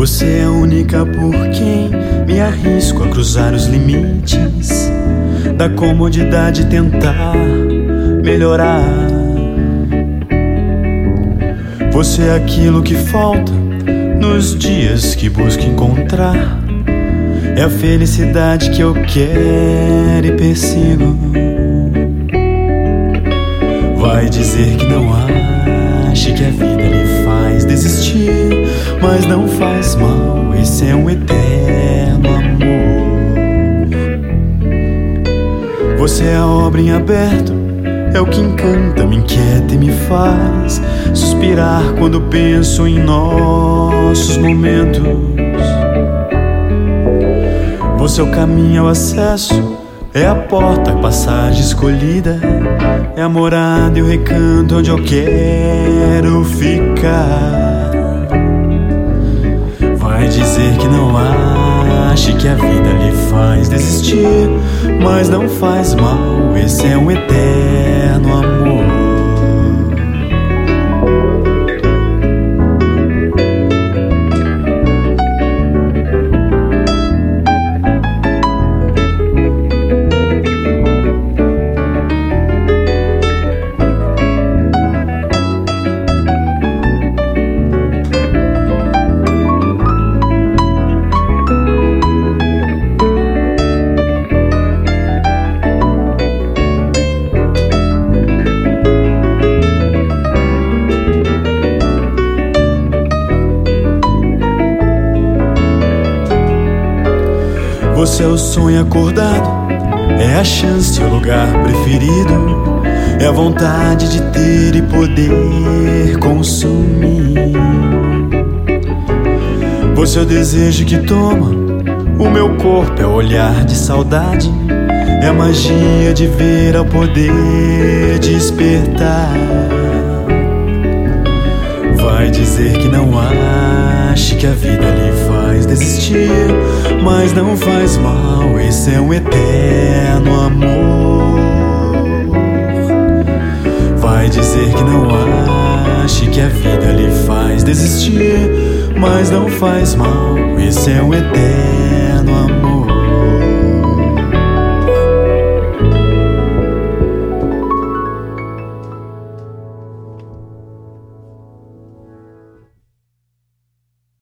Você é a única por quem me arrisco a cruzar os limites da comodidade e tentar melhorar. Você é aquilo que falta nos dias que busco encontrar. É a felicidade que eu quero e persigo. Vai dizer que não ache que a vida lhe faz desistir, mas não faz mal, esse é um eterno amor. Você é a obra em aberto, é o que encanta, me inquieta e me faz suspirar quando penso em nossos momentos. Você é o caminho ao acesso, é a porta, a passagem escolhida, é a morada e o recanto onde eu quero ficar. Vai dizer que não ache que a vida lhe faz desistir, mas não faz mal, esse é um eterno amor. Você é o sonho acordado, é a chance, é o lugar preferido, é a vontade de ter e poder consumir. Você é o desejo que toma o meu corpo, é o olhar de saudade, é a magia de ver ao poder despertar. Vai dizer que não ache que a vida lhe faz desistir, mas não faz mal, esse é um eterno amor. Vai dizer que não ache que a vida lhe faz desistir, mas não faz mal, esse é um eterno amor.